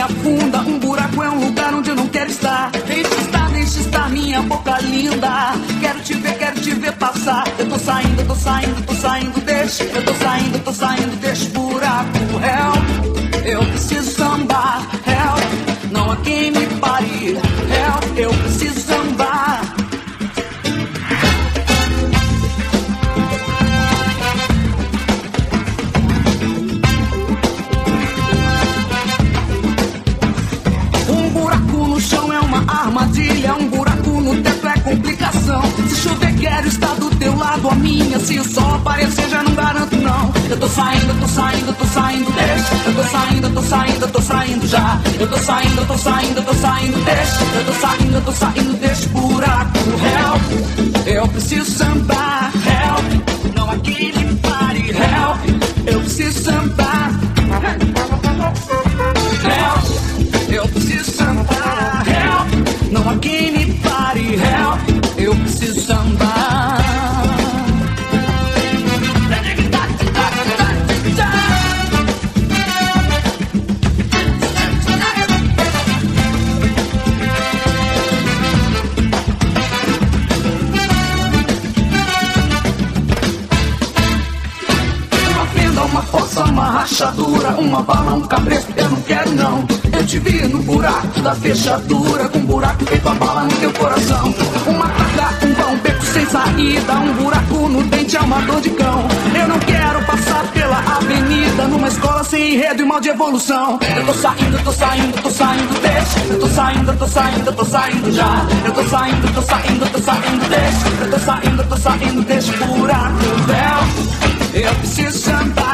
afunda. Um buraco é um lugar onde eu não quero estar. Deixa estar minha boca linda. Quero te ver passar. Eu tô saindo, deixa. Eu tô saindo, deixa o buraco. Help, eu preciso sambar. Help, não há quem me pare. Help, eu preciso sambar. Um buraco no chão é uma armadilha. Um buraco no teto é complicação. Se chover quero estar do teu lado, a minha. Se o sol aparecer já não garanto não. Eu tô saindo, deixa. Eu tô saindo já. Eu tô saindo, deixa. Eu tô saindo, deixa o buraco. Help, eu preciso sambar. Help, não há quem me pare. Help, eu preciso sambar. Help, eu preciso sambar. Help, não há quem me pare. Help, eu preciso sambar. Uma força, uma rachadura, uma bala, um cabresto, eu não quero não. Eu te vi no buraco da fechadura, com um buraco feito a bala no teu coração. Uma praga, um vão, beco sem saída, um buraco no dente é uma dor de cão. Eu não quero passar pela avenida, numa escola sem enredo e mal de evolução. Eu tô saindo, deixa. Eu tô saindo já. Eu tô saindo, deixa. Eu tô saindo, deixa o buraco. Eu preciso sambar.